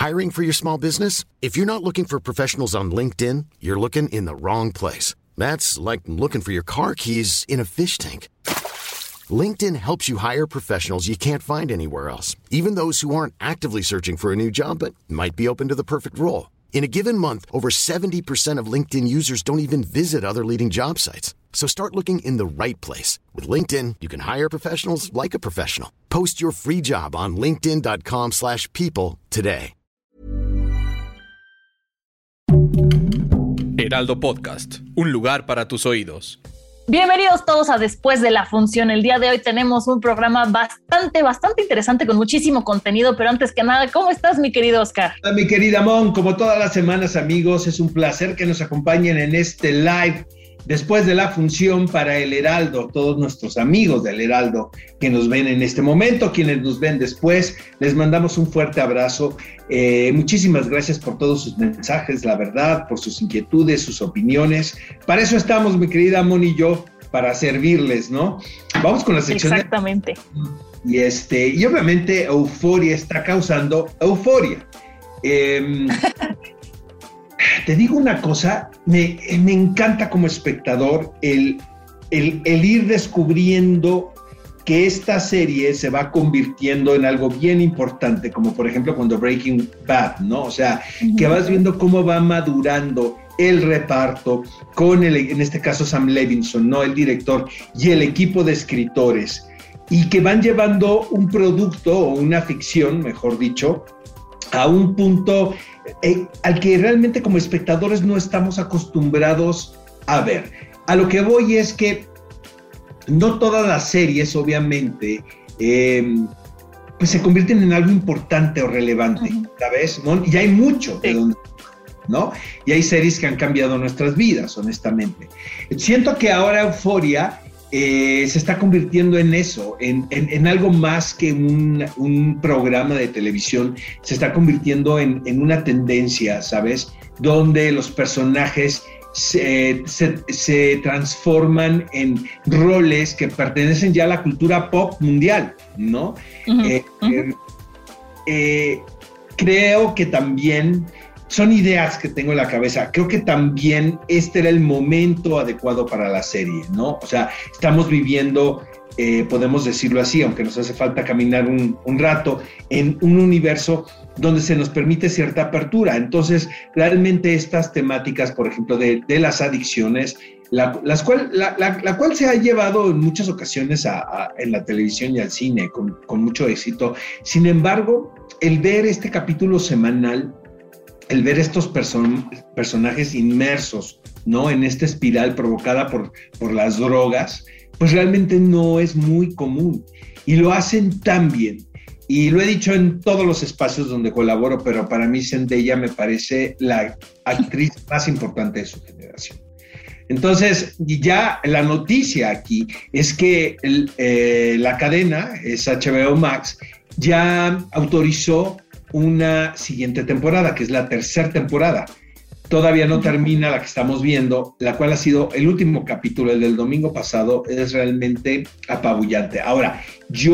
Hiring for your small business? If you're not looking for professionals on LinkedIn, you're looking in the wrong place. That's like looking for your car keys in a fish tank. LinkedIn helps you hire professionals you can't find anywhere else, even those who aren't actively searching for a new job but might be open to the perfect role. In a given month, over 70% of LinkedIn users don't even visit other leading job sites. So start looking in the right place. With LinkedIn, you can hire professionals like a professional. Post your free job on linkedin.com/people today. Heraldo Podcast, un lugar para tus oídos. Bienvenidos todos a Después de la Función. El día de hoy tenemos un programa bastante interesante con muchísimo contenido, pero antes que nada, ¿cómo estás, mi querido Oscar? Hola, mi querida Mon, como todas las semanas, amigos, es un placer que nos acompañen en este live Después de la Función para el Heraldo, todos nuestros amigos del Heraldo que nos ven en este momento, quienes nos ven después, les mandamos un fuerte abrazo. Muchísimas gracias por todos sus mensajes, la verdad, por sus inquietudes, sus opiniones. Para eso estamos, mi querida Mon y yo, para servirles, ¿no? Vamos con la sección. Exactamente. Y obviamente Euforia está causando euforia. Te digo una cosa, me encanta como espectador el ir descubriendo que esta serie se va convirtiendo en algo bien importante, como por ejemplo cuando Breaking Bad, ¿no? O sea, que vas viendo cómo va madurando el reparto con en este caso Sam Levinson, ¿no? El director y el equipo de escritores, y que van llevando un producto o una ficción, mejor dicho, a un punto al que realmente como espectadores no estamos acostumbrados a ver. A lo que voy es que no todas las series, obviamente, pues se convierten en algo importante o relevante, ¿sabes? ¿No? Y hay mucho de donde, ¿no? Y hay series que han cambiado nuestras vidas, honestamente. Siento que ahora Euforia se está convirtiendo en eso, en algo más que un programa de televisión. Se está convirtiendo en una tendencia, ¿sabes? Donde los personajes se transforman en roles que pertenecen ya a la cultura pop mundial, ¿no? Creo que también son ideas que tengo en la cabeza. Creo que también este era el momento adecuado para la serie, ¿no? O sea, estamos viviendo, podemos decirlo así, aunque nos hace falta caminar un rato, en un universo donde se nos permite cierta apertura. Entonces, realmente estas temáticas, por ejemplo, de las adicciones, la cual se ha llevado en muchas ocasiones en la televisión y al cine con mucho éxito. Sin embargo, el ver este capítulo semanal, el ver estos personajes inmersos, ¿no? En esta espiral provocada por las drogas, pues realmente no es muy común. Y lo hacen tan bien. Y lo he dicho en todos los espacios donde colaboro, pero para mí Zendaya me parece la actriz más importante de su generación. Entonces, ya la noticia aquí es que la cadena, es HBO Max, ya autorizó una siguiente temporada, que es la tercera temporada. Todavía no termina la que estamos viendo, la cual ha sido el último capítulo, el del domingo pasado, es realmente apabullante. Ahora,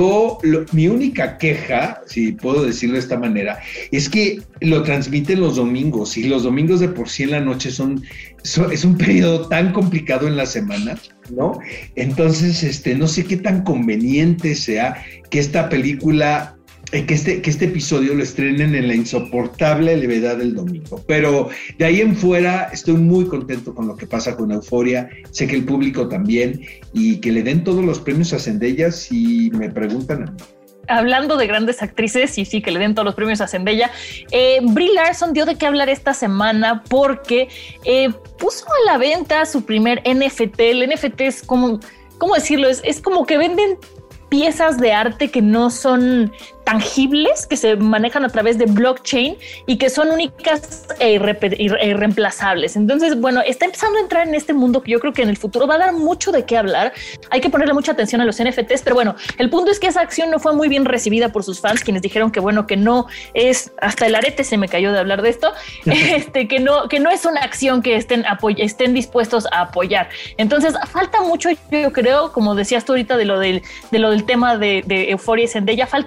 mi única queja, si puedo decirlo de esta manera, es que lo transmiten los domingos, y los domingos de por sí en la noche es un periodo tan complicado en la semana, ¿no? Entonces, no sé qué tan conveniente sea que esta película, que este episodio lo estrenen en la insoportable levedad del domingo. Pero de ahí en fuera estoy muy contento con lo que pasa con Euforia. Sé que el público también, y que le den todos los premios a Zendaya si me preguntan a mí. Hablando de grandes actrices, y sí, que le den todos los premios a Zendaya, Brie Larson dio de qué hablar esta semana porque puso a la venta su primer NFT. El NFT es como, ¿cómo decirlo? Es como que venden piezas de arte que no son tangibles, que se manejan a través de blockchain y que son únicas e irreemplazables. Entonces, bueno, está empezando a entrar en este mundo que yo creo que en el futuro va a dar mucho de qué hablar. Hay que ponerle mucha atención a los NFTs, pero bueno, el punto es que esa acción no fue muy bien recibida por sus fans, quienes dijeron que bueno, que no es, hasta el arete se me cayó de hablar de esto, que no es una acción que estén dispuestos a apoyar. Entonces, falta mucho, yo creo, como decías tú ahorita de lo del tema de Euforia y Zendaya, falta mucho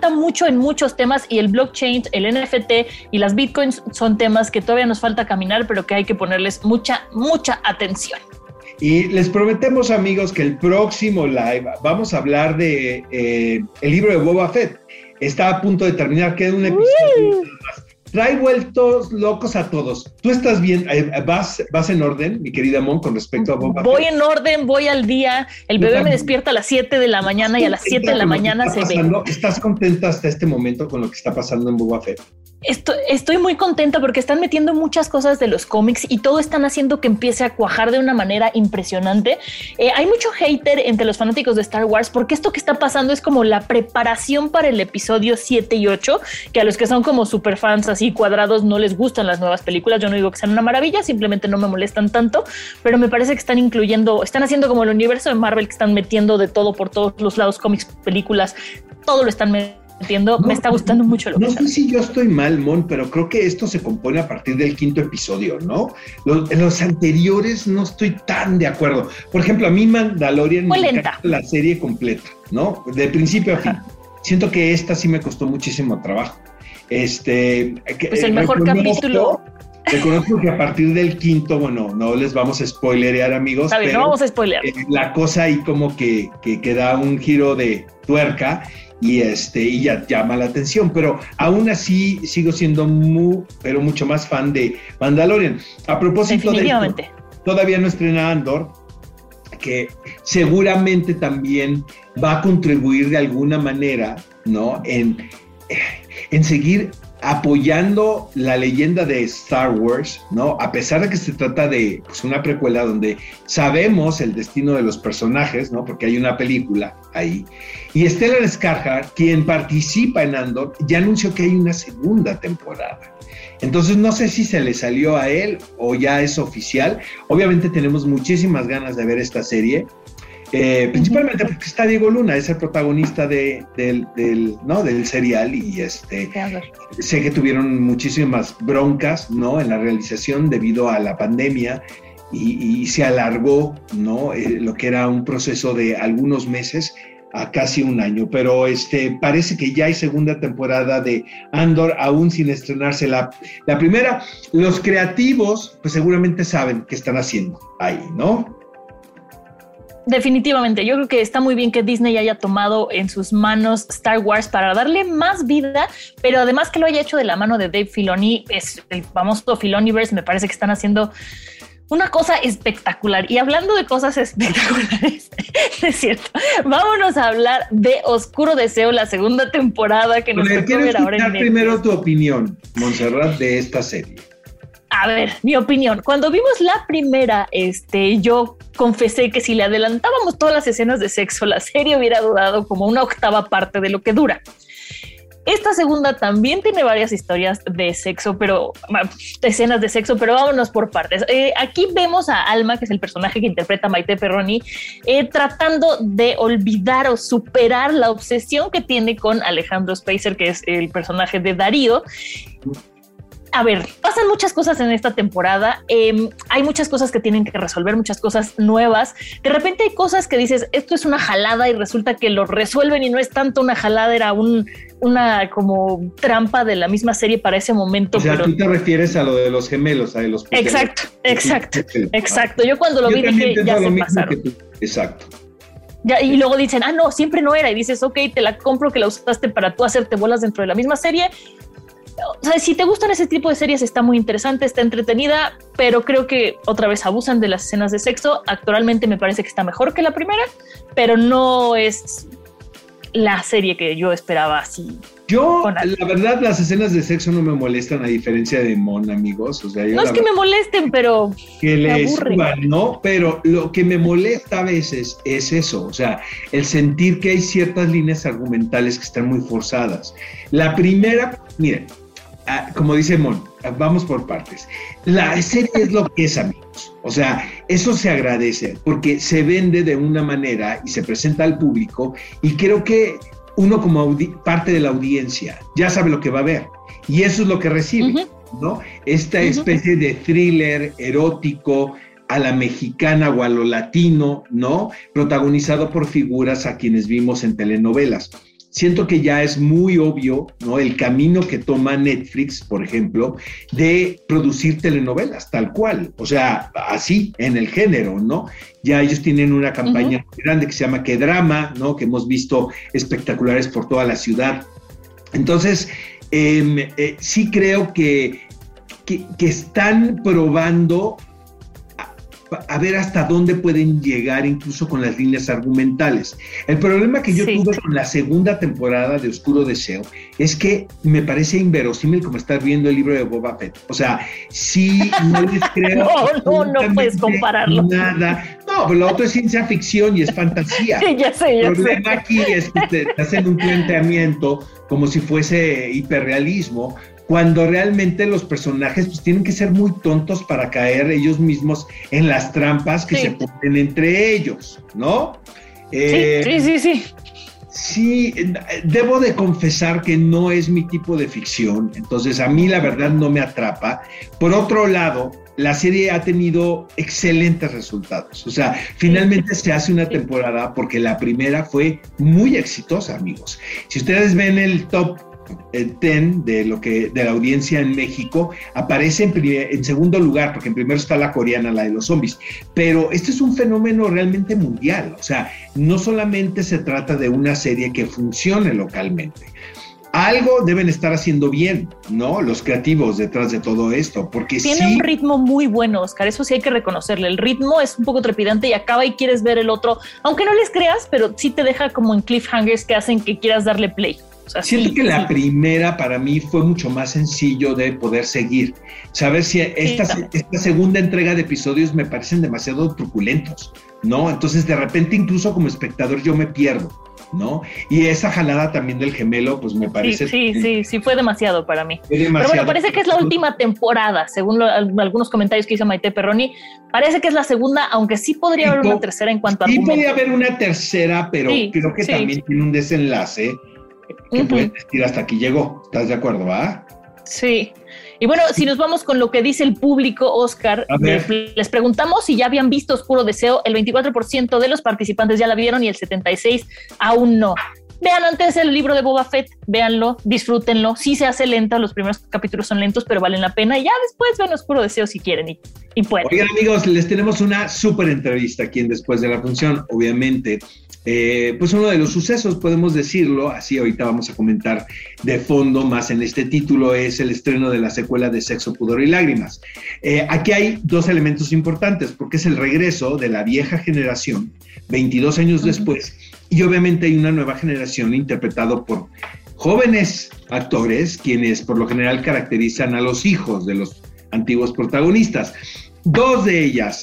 en muchos temas y el blockchain, el NFT y las bitcoins son temas que todavía nos falta caminar, pero que hay que ponerles mucha atención. Y les prometemos, amigos, que el próximo live vamos a hablar de el libro de Boba Fett. Está a punto de terminar, queda un episodio más. Trae vueltos locos a todos. ¿Tú estás bien? ¿Vas en orden, mi querida Mon, con respecto a Boba Fett? Voy en orden, voy al día. El bebé me despierta a las 7 de la mañana y a las 7 de la mañana se ve. ¿Estás contenta hasta este momento con lo que está pasando en Boba Fett? Estoy muy contenta porque están metiendo muchas cosas de los cómics y todo están haciendo que empiece a cuajar de una manera impresionante. Hay mucho hater entre los fanáticos de Star Wars porque esto que está pasando es como la preparación para el episodio 7 y 8, que a los que son como super fans así cuadrados no les gustan las nuevas películas. Yo no digo que sean una maravilla, simplemente no me molestan tanto, pero me parece que están haciendo como el universo de Marvel, que están metiendo de todo por todos los lados, cómics, películas, todo lo están metiendo. Me está gustando mucho lo que no sé si yo estoy mal, Mon, pero creo que esto se compone a partir del 5º episodio, ¿no? Los anteriores no estoy tan de acuerdo. Por ejemplo, a mí Mandalorian me encanta la serie completa, ¿no? De principio a fin. Siento que esta sí me costó muchísimo trabajo. Pues el mejor capítulo. Reconozco que a partir del 5º, bueno, no les vamos a spoilerear, amigos. Está bien, no vamos a spoilear. La cosa ahí como que da un giro de tuerca. Y ya llama la atención, pero aún así sigo siendo mucho más fan de Mandalorian. A propósito de esto, todavía no estrena Andor, que seguramente también va a contribuir de alguna manera, ¿no? En seguir apoyando la leyenda de Star Wars, ¿no? A pesar de que se trata de una precuela donde sabemos el destino de los personajes, ¿no? Porque hay una película ahí. Y Stellan Skarsgård, quien participa en Andor, ya anunció que hay una segunda temporada. Entonces no sé si se le salió a él o ya es oficial. Obviamente tenemos muchísimas ganas de ver esta serie. Principalmente porque está Diego Luna, es el protagonista del serial y sé que tuvieron muchísimas broncas, ¿no? En la realización debido a la pandemia y se alargó, ¿no? Lo que era un proceso de algunos meses a casi un año, pero parece que ya hay segunda temporada de Andor, aún sin estrenarse la primera. Los creativos pues seguramente saben qué están haciendo ahí, ¿no? Definitivamente, yo creo que está muy bien que Disney haya tomado en sus manos Star Wars para darle más vida, pero además que lo haya hecho de la mano de Dave Filoni, es el famoso Filoniverse. Me parece que están haciendo una cosa espectacular. Y hablando de cosas espectaculares, es cierto, vámonos a hablar de Oscuro Deseo, la segunda temporada que nos tocó ver ahora en Netflix. Primero tu opinión, Montserrat, de esta serie. A ver, mi opinión. Cuando vimos la primera, yo confesé que si le adelantábamos todas las escenas de sexo, la serie hubiera durado como una octava parte de lo que dura. Esta segunda también tiene varias historias de sexo, escenas de sexo, pero vámonos por partes. Aquí vemos a Alma, que es el personaje que interpreta Maite Perroni, tratando de olvidar o superar la obsesión que tiene con Alejandro Speiser, que es el personaje de Darío. A ver, pasan muchas cosas en esta temporada. Hay muchas cosas que tienen que resolver, muchas cosas nuevas. De repente hay cosas que dices, esto es una jalada, y resulta que lo resuelven y no es tanto una jalada, era una como trampa de la misma serie para ese momento. O sea, pero tú te refieres a lo de los gemelos, a los Exacto. Yo cuando lo vi dije, ya se pasaron. Exacto. Ya, y luego dicen, no, siempre no era. Y dices, ok, te la compro que la usaste para tú hacerte bolas dentro de la misma serie. O sea, si te gustan ese tipo de series, está muy interesante, está entretenida, pero creo que otra vez abusan de las escenas de sexo. Actualmente me parece que está mejor que la primera, pero no es la serie que yo esperaba así. La verdad, las escenas de sexo no me molestan, a diferencia de Mon, amigos. O sea, no es que me molesten, pero que me aburren, ¿no? Pero lo que me molesta a veces es eso, o sea, el sentir que hay ciertas líneas argumentales que están muy forzadas. La primera, miren, como dice Mon, vamos por partes. La serie es lo que es, amigos. O sea, eso se agradece porque se vende de una manera y se presenta al público, y creo que uno como parte de la audiencia ya sabe lo que va a ver, y eso es lo que recibe, ¿no? Esta especie de thriller erótico a la mexicana o a lo latino, ¿no? Protagonizado por figuras a quienes vimos en telenovelas. siento que ya es muy obvio, ¿no? El camino que toma Netflix, por ejemplo, de producir telenovelas, tal cual, o sea, así, en el género, ¿no? Ya ellos tienen una campaña muy grande que se llama Qué Drama, ¿no? Que hemos visto espectaculares por toda la ciudad. Entonces, sí creo que están probando a ver hasta dónde pueden llegar incluso con las líneas argumentales. El problema que yo tuve con la segunda temporada de Oscuro Deseo es que me parece inverosímil como estar viendo el libro de Boba Fett. O sea, sí, no les creo. no puedes compararlo. Nada. No, pero lo otro es ciencia ficción y es fantasía. Ya sé. El problema aquí es que te hacen un planteamiento como si fuese hiperrealismo, cuando realmente los personajes pues tienen que ser muy tontos para caer ellos mismos en las trampas que se ponen entre ellos, ¿no? Sí. Sí, debo de confesar que no es mi tipo de ficción, entonces a mí la verdad no me atrapa. Por otro lado, la serie ha tenido excelentes resultados, o sea, finalmente se hace una temporada porque la primera fue muy exitosa, amigos. Si ustedes ven el top 10 de la audiencia en México, aparece en segundo lugar, porque en primero está la coreana, la de los zombies, pero este es un fenómeno realmente mundial, o sea, no solamente se trata de una serie que funcione localmente, algo deben estar haciendo bien, ¿no? Los creativos detrás de todo esto, porque tiene un ritmo muy bueno, Oscar, eso sí hay que reconocerle, el ritmo es un poco trepidante y acaba y quieres ver el otro, aunque no les creas, pero sí te deja como en cliffhangers que hacen que quieras darle play. O sea, siento que la primera para mí fue mucho más sencillo de poder seguir. Saber si esta segunda entrega de episodios me parecen demasiado truculentos, ¿no? Entonces de repente incluso como espectador yo me pierdo, ¿no? Y esa jalada también del gemelo, pues me parece... Sí, fue demasiado para mí. Pero bueno, parece que es la última temporada, según algunos comentarios que hizo Maite Perroni. Parece que es la segunda, aunque sí podría haber una tercera en cuanto a argumento. Sí podría haber una tercera, pero creo que también tiene un desenlace que puedes decir hasta aquí llegó. ¿Estás de acuerdo, va? Sí. Y bueno, si nos vamos con lo que dice el público, Oscar, les preguntamos si ya habían visto Oscuro Deseo. El 24% de los participantes ya la vieron y el 76% aún no. Vean antes el libro de Boba Fett, véanlo, disfrútenlo. Sí se hace lenta, los primeros capítulos son lentos, pero valen la pena. Y ya después ven Oscuro Deseo si quieren y pueden. Oigan, amigos, les tenemos una súper entrevista aquí en Después de la Función, obviamente. Pues uno de los sucesos, podemos decirlo, así ahorita vamos a comentar de fondo más en este título, es el estreno de la secuela de Sexo, Pudor y Lágrimas. Aquí hay dos elementos importantes, porque es el regreso de la vieja generación, 22 años después, y obviamente hay una nueva generación interpretado por jóvenes actores, quienes por lo general caracterizan a los hijos de los antiguos protagonistas. Dos de ellas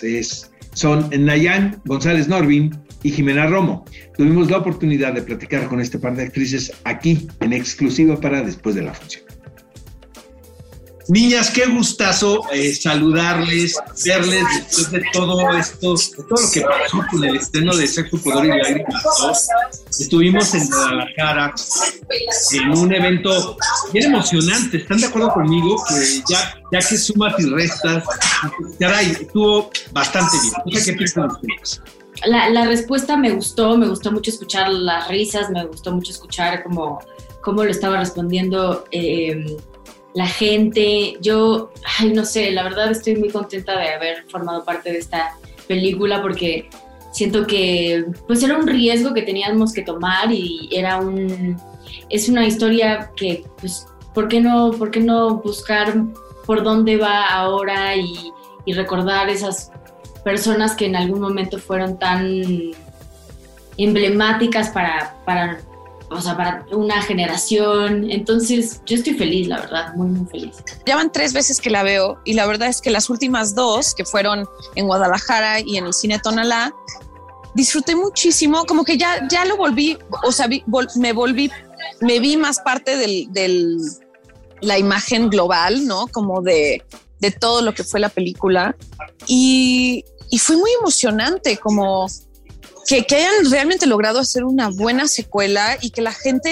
son Nayan González Norvin y Jimena Romo. Tuvimos la oportunidad de platicar con este par de actrices aquí en exclusiva para Después de la Función. Niñas, qué gustazo saludarles, verles después de todo esto, de todo lo que pasó con el estreno de Sexo, Pudor y Lágrimas 2. Estuvimos en Guadalajara en un evento bien emocionante. ¿Están de acuerdo conmigo? Que ya que sumas y restas, caray, estuvo bastante bien. No sé qué piensan ustedes. La respuesta me gustó mucho escuchar las risas, me gustó mucho escuchar cómo lo estaba respondiendo la gente. Yo, no sé, la verdad estoy muy contenta de haber formado parte de esta película porque siento que pues era un riesgo que teníamos que tomar y es una historia que pues ¿por qué no buscar por dónde va ahora y recordar esas personas que en algún momento fueron tan emblemáticas para una generación? Entonces yo estoy feliz, la verdad, muy muy feliz. Ya van 3 veces que la veo y la verdad es que las últimas 2 que fueron en Guadalajara y en el Cine Tonalá, disfruté muchísimo, como que ya lo volví, o sea, me vi más parte de la imagen global, ¿no? Como de todo lo que fue la película y fue muy emocionante como que hayan realmente logrado hacer una buena secuela y que la gente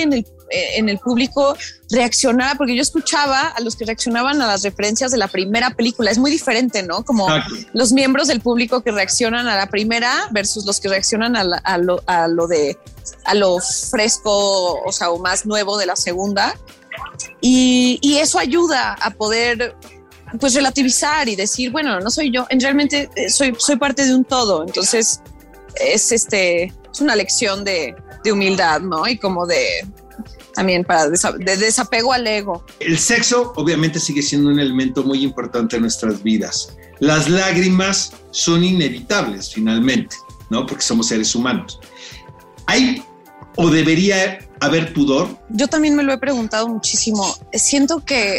en el público reaccionara, porque yo escuchaba a los que reaccionaban a las referencias de la primera película. Es muy diferente, ¿no? Como los miembros del público que reaccionan a la primera versus los que reaccionan a lo fresco, o sea, o más nuevo de la segunda. Y eso ayuda a poder pues relativizar y decir, bueno, no soy yo, realmente soy parte de un todo. Entonces es una lección de humildad, ¿no? Y como también para de desapego al ego. El sexo obviamente sigue siendo un elemento muy importante en nuestras vidas. Las lágrimas son inevitables finalmente, ¿no? Porque somos seres humanos. ¿Hay o debería haber pudor? Yo también me lo he preguntado muchísimo. Siento que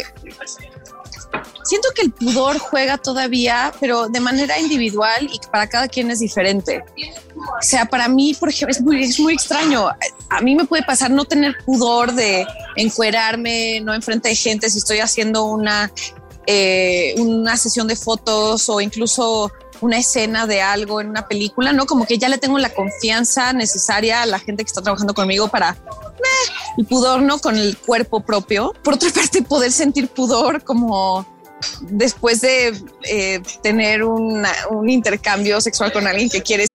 el pudor juega todavía, pero de manera individual y para cada quien es diferente. O sea, para mí, por ejemplo, es muy extraño. A mí me puede pasar no tener pudor de encuerarme, no enfrente de gente si estoy haciendo una sesión de fotos o incluso una escena de algo en una película, ¿no? Como que ya le tengo la confianza necesaria a la gente que está trabajando conmigo para el pudor, ¿no? Con el cuerpo propio. Por otra parte, poder sentir pudor como después de tener un intercambio sexual con alguien que quieres.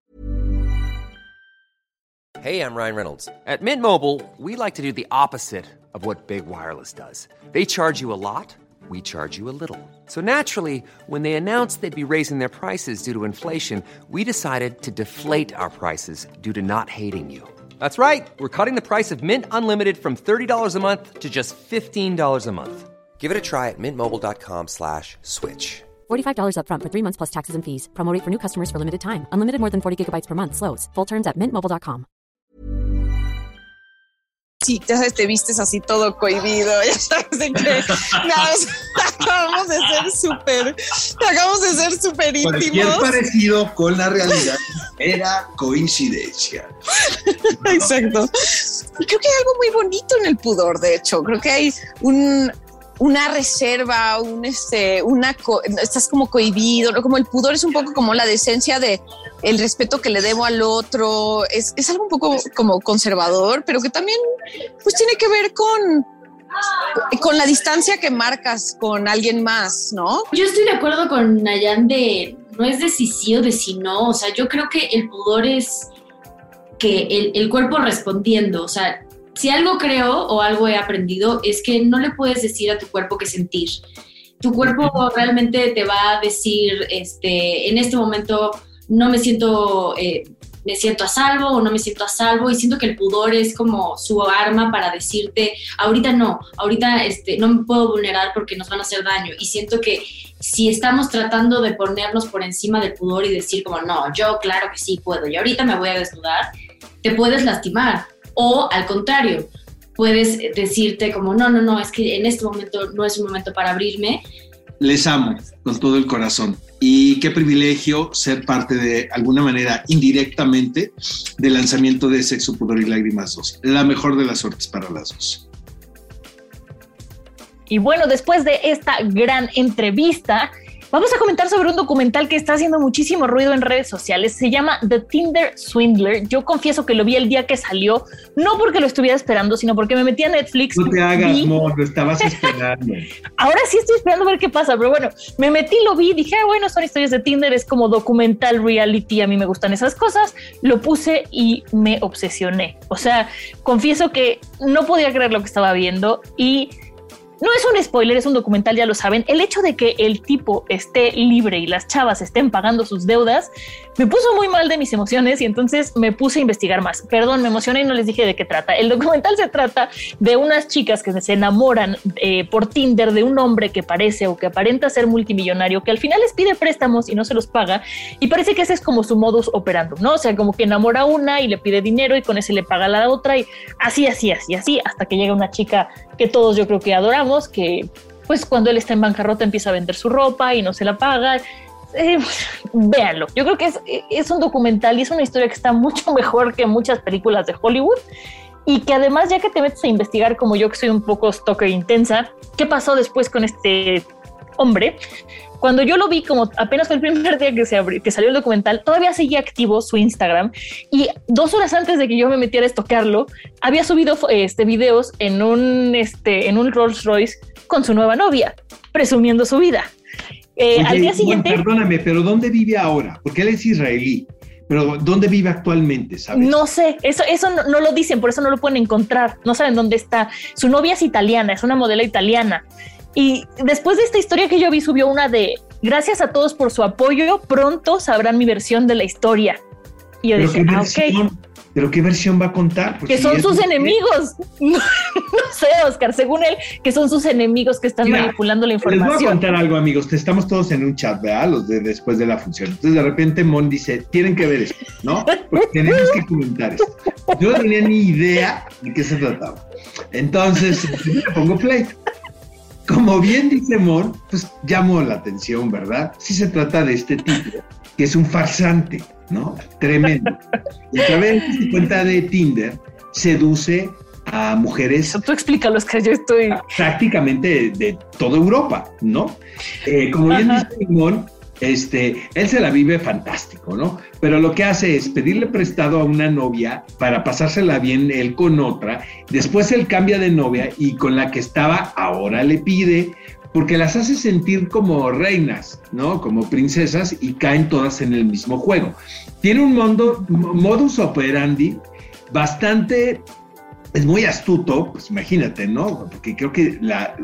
Hey, I'm Ryan Reynolds. At Mint Mobile, we like to do the opposite of what Big Wireless does. They charge you a lot, we charge you a little. So naturally, when they announced they'd be raising their prices due to inflation, we decided to deflate our prices due to not hating you. That's right. We're cutting the price of Mint Unlimited from $30 a month to just $15 a month. Give it a try at mintmobile.com/switch. $45 up front for 3 months plus taxes and fees. Promo rate for new customers for limited time. Unlimited more than 40 gigabytes per month. Slows full terms at mintmobile.com. Sí, ya sabes, te vistes así todo cohibido, ya sabes de que acabamos de ser súper íntimos. Cualquier parecido con la realidad era coincidencia. Exacto. Y creo que hay algo muy bonito en el pudor, de hecho. Creo que hay una reserva, estás como cohibido, ¿no? Como el pudor es un poco como la decencia de el respeto que le debo al otro, es algo un poco como conservador, pero que también pues tiene que ver con la distancia que marcas con alguien más, ¿no? Yo estoy de acuerdo con Nayan no es de si sí o de si no, o sea, yo creo que el pudor es que el cuerpo respondiendo, o sea, si algo creo o algo he aprendido es que no le puedes decir a tu cuerpo qué sentir. Tu cuerpo realmente te va a decir, en este momento no me siento a salvo o no me siento a salvo, y siento que el pudor es como su arma para decirte, ahorita no me puedo vulnerar porque nos van a hacer daño. Y siento que si estamos tratando de ponernos por encima del pudor y decir como, no, yo claro que sí puedo y ahorita me voy a desnudar, te puedes lastimar. O al contrario, puedes decirte como, no, es que en este momento no es un momento para abrirme. Les amo con todo el corazón. Y qué privilegio ser parte de alguna manera, indirectamente, del lanzamiento de Sexo, Pudor y Lágrimas 2. La mejor de las suertes para las dos. Y bueno, después de esta gran entrevista, vamos a comentar sobre un documental que está haciendo muchísimo ruido en redes sociales. Se llama The Tinder Swindler. Yo confieso que lo vi el día que salió, no porque lo estuviera esperando, sino porque me metí a Netflix. No te hagas, lo estabas esperando. Ahora sí estoy esperando a ver qué pasa, pero bueno, me metí, lo vi, dije, bueno, son historias de Tinder, es como documental reality, a mí me gustan esas cosas. Lo puse y me obsesioné. O sea, confieso que no podía creer lo que estaba viendo y no es un spoiler, es un documental, ya lo saben. El hecho de que el tipo esté libre y las chavas estén pagando sus deudas me puso muy mal de mis emociones y entonces me puse a investigar más. Perdón, me emocioné y no les dije de qué trata. El documental se trata de unas chicas que se enamoran por Tinder de un hombre que parece o que aparenta ser multimillonario, que al final les pide préstamos y no se los paga, y parece que ese es como su modus operandum, ¿no? O sea, como que enamora a una y le pide dinero y con ese le paga a la otra y así, hasta que llega una chica que todos yo creo que adoramos, que pues cuando él está en bancarrota empieza a vender su ropa y no se la paga. Véanlo, yo creo que es un documental y es una historia que está mucho mejor que muchas películas de Hollywood, y que además, ya que te metes a investigar como yo, que soy un poco stalker intensa, qué pasó después con este hombre. Cuando yo lo vi, como apenas fue el primer día que salió el documental, todavía seguía activo su Instagram y 2 horas antes de que yo me metiera a estoquearlo, había subido videos en un Rolls Royce con su nueva novia, presumiendo su vida. Oye, al día siguiente... Bueno, perdóname, pero ¿dónde vive ahora? Porque él es israelí, pero ¿dónde vive actualmente, sabes? No sé, eso no lo dicen, por eso no lo pueden encontrar, no saben dónde está. Su novia es italiana, es una modelo italiana. Y después de esta historia que yo vi, subió una de gracias a todos por su apoyo, pronto sabrán mi versión de la historia. Y yo dije, ok. ¿Pero qué versión va a contar? Porque que son sus enemigos. No sé, Oscar, según él, que son sus enemigos que están manipulando la información. Les voy a contar algo, amigos. Estamos todos en un chat, ¿verdad? Los de después de la función. Entonces, de repente, Mon dice, tienen que ver esto, ¿no? Porque tenemos que comentar esto. Yo no tenía ni idea de qué se trataba. Entonces, le pongo play. Como bien dice Mon, pues llamó la atención, ¿verdad? Sí se trata de este tipo, que es un farsante, ¿no? Tremendo. Y a través de su cuenta de Tinder seduce a mujeres. Eso tú explícalo, es que yo estoy. Prácticamente de toda Europa, ¿no? Como bien dice Mon, él se la vive fantástico, ¿no? Pero lo que hace es pedirle prestado a una novia para pasársela bien él con otra. Después él cambia de novia y con la que estaba ahora le pide, porque las hace sentir como reinas, ¿no? Como princesas y caen todas en el mismo juego. Tiene un modus operandi bastante... Es muy astuto, pues imagínate, ¿no? Porque creo que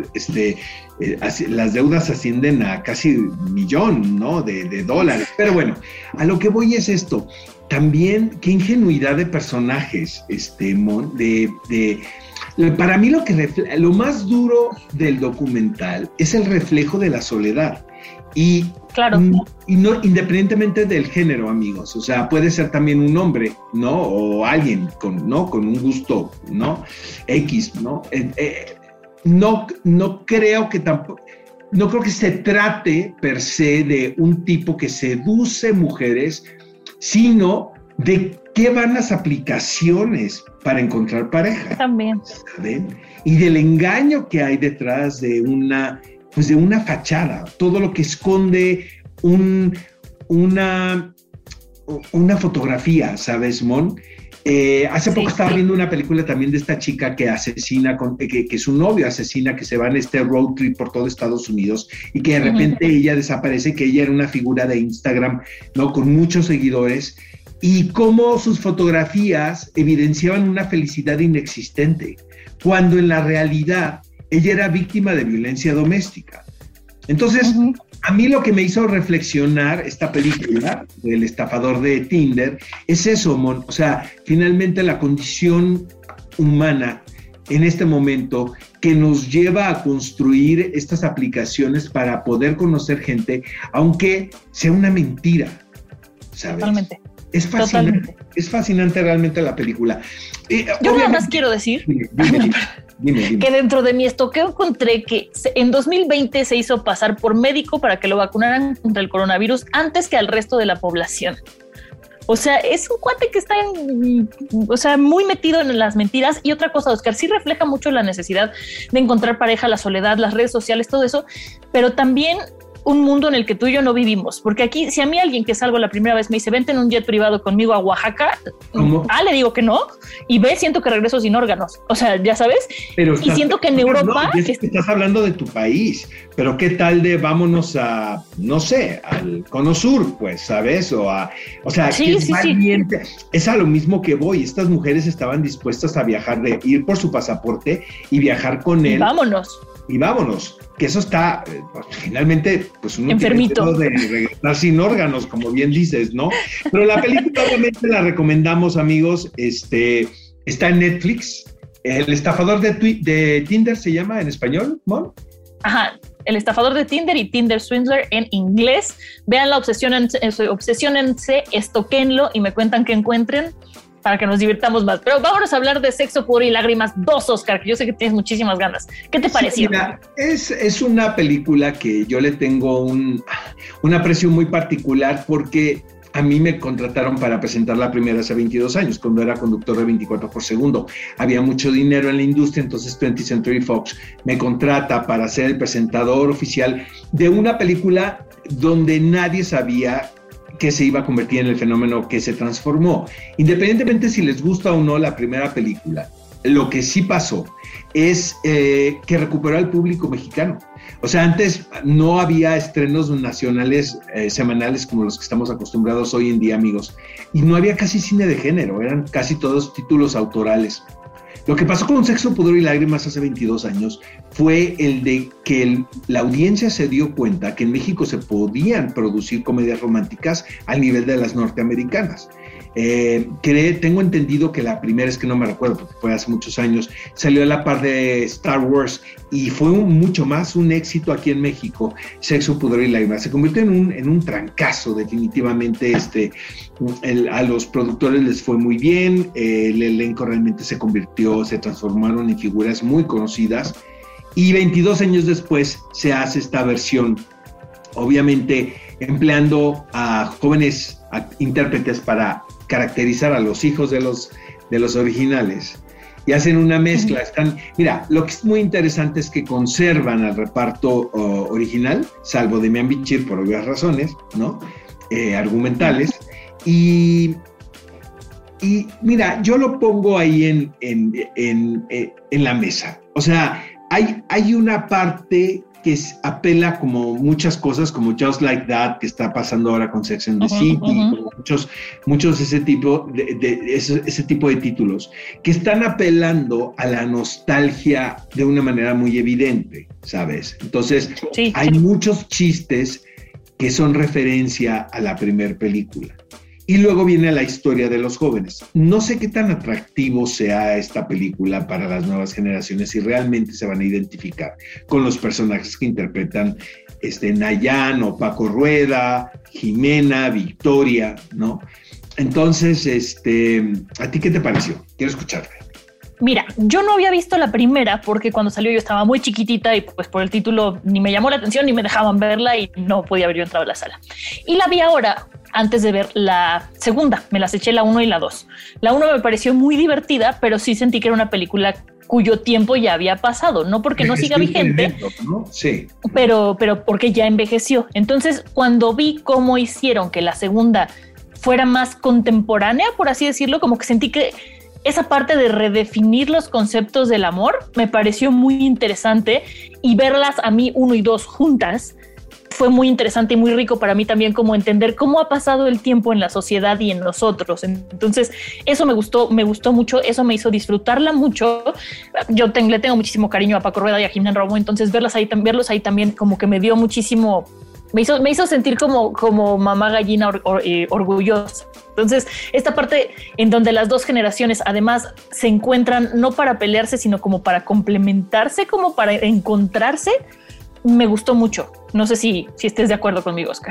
las deudas ascienden a casi $1 millón, ¿no? de dólares. Pero bueno, a lo que voy es esto. También, qué ingenuidad de personajes, Mon, para mí lo más duro del documental es el reflejo de la soledad. Y, claro. Y no, independientemente del género, amigos, o sea, puede ser también un hombre, ¿no? O alguien con un gusto, ¿no? X, ¿no? No creo que se trate per se de un tipo que seduce mujeres, sino de qué van las aplicaciones para encontrar pareja. También. ¿Saben? Y del engaño que hay detrás de una fachada, todo lo que esconde una fotografía, ¿sabes, Mon? Hace poco estaba viendo una película también de esta chica que asesina, que su novio asesina, que se va en este road trip por todo Estados Unidos y que de repente ella desaparece, que ella era una figura de Instagram, ¿no? Con muchos seguidores, y cómo sus fotografías evidenciaban una felicidad inexistente, cuando en la realidad ella era víctima de violencia doméstica. Entonces, a mí lo que me hizo reflexionar esta película del estafador de Tinder es eso, Mon. O sea, finalmente la condición humana en este momento que nos lleva a construir estas aplicaciones para poder conocer gente, aunque sea una mentira, ¿sabes? Totalmente. Es fascinante. Totalmente. Es fascinante realmente la película. Yo nada más quiero decir... Dime. Que dentro de mi estoqueo encontré que en 2020 se hizo pasar por médico para que lo vacunaran contra el coronavirus antes que al resto de la población. O sea, es un cuate que está muy metido en las mentiras. Y otra cosa, Oscar, sí refleja mucho la necesidad de encontrar pareja, la soledad, las redes sociales, todo eso, pero también un mundo en el que tú y yo no vivimos, porque aquí si a mí alguien que salgo la primera vez me dice vente en un jet privado conmigo a Oaxaca, le digo que no, y siento que regreso sin órganos, o sea, ya sabes, y siento que en Europa... No, estás hablando de tu país, pero qué tal de vámonos a, no sé, al Cono Sur, pues, ¿sabes? Es a lo mismo que voy, estas mujeres estaban dispuestas a viajar, de ir por su pasaporte y viajar con él. Y vámonos, que eso está, finalmente, pues uno enfermito tiene de regresar sin órganos, como bien dices, ¿no? Pero la película obviamente la recomendamos, amigos, está en Netflix. El estafador de Tinder se llama en español, ¿no? Ajá, El estafador de Tinder y Tinder Swindler en inglés. Vean la obsesionense, estoquenlo y me cuentan qué encuentren para que nos divirtamos más. Pero vámonos a hablar de Sexo, Pudor y Lágrimas 2, Oscar, que yo sé que tienes muchísimas ganas. ¿Qué te pareció? Mira, es una película que yo le tengo un aprecio muy particular porque a mí me contrataron para presentar la primera hace 22 años, cuando era conductor de 24 por segundo. Había mucho dinero en la industria, entonces 20th Century Fox me contrata para ser el presentador oficial de una película donde nadie sabía que se iba a convertir en el fenómeno que se transformó. Independientemente si les gusta o no la primera película, lo que sí pasó es que recuperó al público mexicano. O sea, antes no había estrenos nacionales semanales como los que estamos acostumbrados hoy en día, amigos, y no había casi cine de género, eran casi todos títulos autorales. Lo que pasó con Sexo, Pudor y Lágrimas hace 22 años fue el de que la audiencia se dio cuenta que en México se podían producir comedias románticas al nivel de las norteamericanas. Tengo entendido que la primera, es que no me recuerdo porque fue hace muchos años, salió a la par de Star Wars y fue mucho más un éxito aquí en México. Sexo, Pudor y Lágrimas se convirtió en un trancazo definitivamente. A los productores les fue muy bien, el elenco realmente se transformaron en figuras muy conocidas, y 22 años después se hace esta versión, obviamente empleando a jóvenes intérpretes para caracterizar a los hijos de los originales, y hacen una mezcla. Mira, lo que es muy interesante es que conservan al reparto original, salvo Demian Bichir por obvias razones, ¿no? Argumentales, y mira, yo lo pongo ahí en la mesa. O sea, hay una parte que apela como muchas cosas, como Just Like That, que está pasando ahora con Sex and the City, como muchos ese tipo de títulos, que están apelando a la nostalgia de una manera muy evidente, ¿sabes? Entonces, hay muchos chistes que son referencia a la primer película. Y luego viene la historia de los jóvenes. No sé qué tan atractivo sea esta película para las nuevas generaciones, si realmente se van a identificar con los personajes que interpretan Nayan o Paco Rueda, Jimena, Victoria, ¿no? Entonces, ¿a ti qué te pareció? Quiero escucharte. Mira, yo no había visto la primera porque cuando salió yo estaba muy chiquitita y pues por el título ni me llamó la atención ni me dejaban verla y no podía haber yo entrado a la sala. Y la vi ahora antes de ver la segunda, me las eché la 1 y la 2. La 1 me pareció muy divertida, pero sí sentí que era una película cuyo tiempo ya había pasado, no porque no siga vigente, ¿no? Sí. pero porque ya envejeció. Entonces, cuando vi cómo hicieron que la segunda fuera más contemporánea, por así decirlo, como que sentí que esa parte de redefinir los conceptos del amor me pareció muy interesante, y verlas a mí 1 y 2 juntas fue muy interesante y muy rico para mí también, como entender cómo ha pasado el tiempo en la sociedad y en nosotros. Entonces eso me gustó mucho, eso me hizo disfrutarla mucho. Yo le tengo muchísimo cariño a Paco Rueda y a Jimena Romo, entonces verlos ahí también como que me dio muchísimo, me hizo sentir como mamá gallina orgullosa. Entonces, esta parte en donde las dos generaciones además se encuentran no para pelearse, sino como para complementarse, como para encontrarse, me gustó mucho. No sé si estés de acuerdo conmigo, Oscar.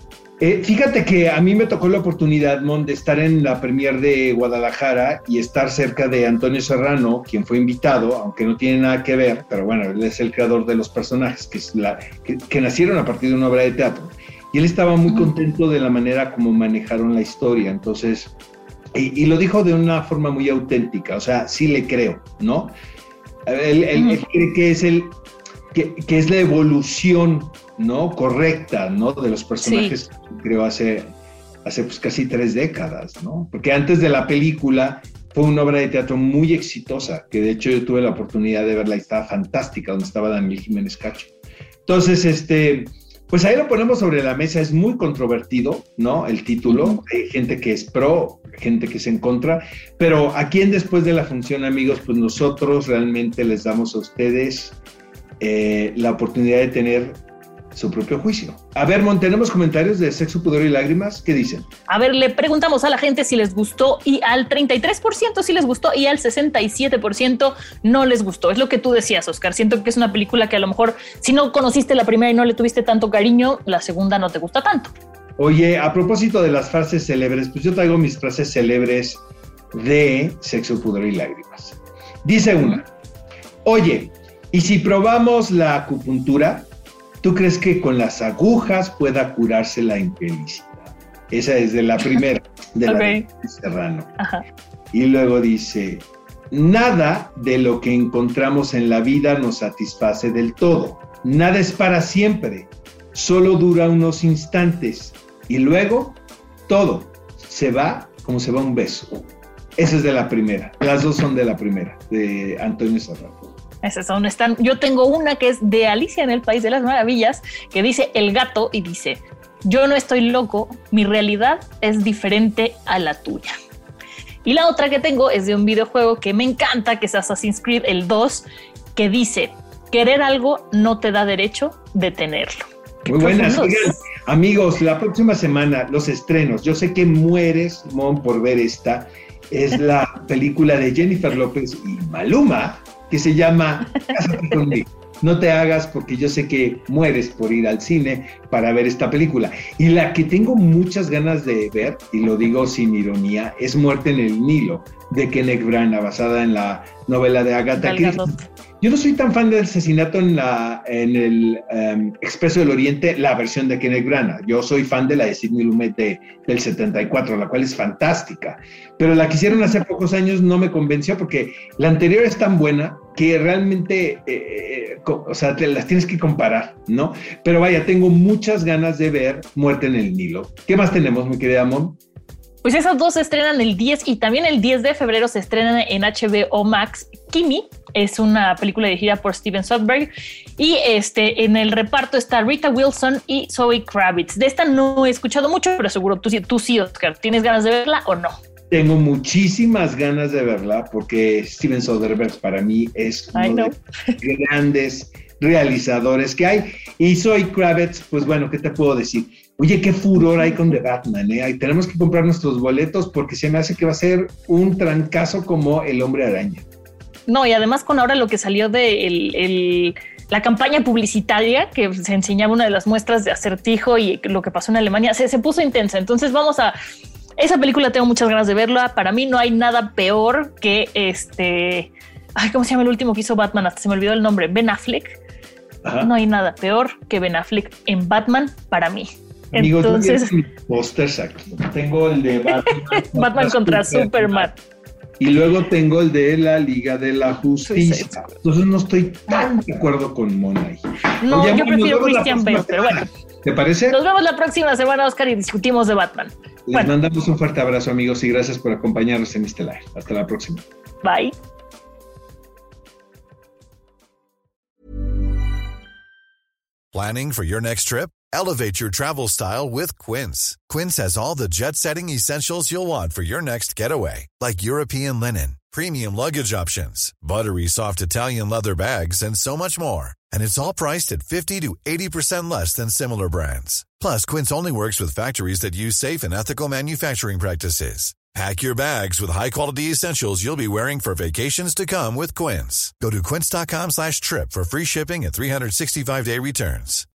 Fíjate que a mí me tocó la oportunidad, Mon, de estar en la premier de Guadalajara y estar cerca de Antonio Serrano, quien fue invitado, aunque no tiene nada que ver, pero bueno, él es el creador de los personajes que nacieron a partir de una obra de teatro. Y él estaba muy contento de la manera como manejaron la historia. Entonces, y lo dijo de una forma muy auténtica, o sea, sí le creo, ¿no? Él cree que es la evolución, ¿no? Correcta, ¿no? De los personajes, sí. Creo hace pues casi 3 décadas, ¿no? Porque antes de la película fue una obra de teatro muy exitosa, que de hecho yo tuve la oportunidad de verla y estaba fantástica, donde estaba Daniel Jiménez Cacho. Entonces, pues ahí lo ponemos sobre la mesa. Es muy controvertido, ¿no? El título. Hay gente que es pro, gente que es en contra, pero aquí en Después de la Función, amigos, pues nosotros realmente les damos a ustedes la oportunidad de tener su propio juicio. A ver, Mon, tenemos comentarios de Sexo, Pudor y Lágrimas. ¿Qué dicen? A ver, le preguntamos a la gente si les gustó, y al 33% sí les gustó y al 67% no les gustó. Es lo que tú decías, Oscar. Siento que es una película que a lo mejor si no conociste la primera y no le tuviste tanto cariño, la segunda no te gusta tanto. Oye, a propósito de las frases célebres, pues yo traigo mis frases célebres de Sexo, Pudor y Lágrimas. Dice una: oye, ¿y si probamos la acupuntura? ¿Tú crees que con las agujas pueda curarse la infelicidad? Esa es de la primera, de la de Serrano. Ajá. Y luego dice, nada de lo que encontramos en la vida nos satisface del todo. Nada es para siempre, solo dura unos instantes. Y luego, todo se va como se va un beso. Esa es de la primera. Las dos son de la primera, de Antonio Serrano. Esas son, están. Yo tengo una que es de Alicia en el País de las Maravillas, que dice El gato y dice, yo no estoy loco, mi realidad es diferente a la tuya. Y la otra que tengo es de un videojuego que me encanta, que es Assassin's Creed, el 2, que dice, querer algo no te da derecho de tenerlo. Muy buenas. Oigan, amigos, la próxima semana, los estrenos. Yo sé que mueres, Mon, por ver esta. Es la película de Jennifer López y Maluma, que se llama Cásate conmigo. No te hagas, porque yo sé que mueres por ir al cine para ver esta película. Y la que tengo muchas ganas de ver, y lo digo sin ironía, es Muerte en el Nilo, de Kenneth Branagh, basada en la novela de Agatha Christie. Yo no soy tan fan del asesinato en el Expreso del Oriente, la versión de Kenneth Branagh. Yo soy fan de la de Sidney Lumet del 74, la cual es fantástica. Pero la que hicieron hace pocos años no me convenció, porque la anterior es tan buena que realmente, o sea, te las tienes que comparar, ¿no? Pero vaya, tengo muchas ganas de ver Muerte en el Nilo. ¿Qué más tenemos, mi querida Mon? Pues esas dos se estrenan el 10 y también el 10 de febrero se estrenan en HBO Max. Kimi es una película dirigida por Steven Soderbergh y en el reparto está Rita Wilson y Zoe Kravitz. De esta no he escuchado mucho, pero seguro tú sí, Oscar. ¿Tienes ganas de verla o no? Tengo muchísimas ganas de verla porque Steven Soderbergh para mí es uno de los grandes realizadores que hay. Y Zoe Kravitz, pues bueno, ¿qué te puedo decir? Oye, qué furor hay con The Batman, ¿eh? Tenemos que comprar nuestros boletos porque se me hace que va a ser un trancazo como El Hombre Araña. No, y además con ahora lo que salió de la campaña publicitaria que se enseñaba una de las muestras de Acertijo y lo que pasó en Alemania, se puso intensa. Entonces vamos a... Esa película tengo muchas ganas de verla. Para mí no hay nada peor que Ay, ¿cómo se llama el último que hizo Batman? Hasta se me olvidó el nombre. Ben Affleck. Ajá. No hay nada peor que Ben Affleck en Batman para mí. Amigos, entonces, pósters aquí. Tengo el de Batman contra Superman. Y luego tengo el de la Liga de la Justicia. Entonces no estoy tan de acuerdo con Mona. No, oye, yo prefiero Christian Bale, pero bueno. ¿Te parece? Nos vemos la próxima semana, Oscar, y discutimos de Batman. Les mandamos un fuerte abrazo, amigos, y gracias por acompañarnos en este live. Hasta la próxima. Bye. Planning for your next trip? Elevate your travel style with Quince. Quince has all the jet-setting essentials you'll want for your next getaway, like European linen, premium luggage options, buttery soft Italian leather bags, and so much more. And it's all priced at 50 to 80% less than similar brands. Plus, Quince only works with factories that use safe and ethical manufacturing practices. Pack your bags with high-quality essentials you'll be wearing for vacations to come with Quince. Go to quince.com/trip for free shipping and 365-day returns.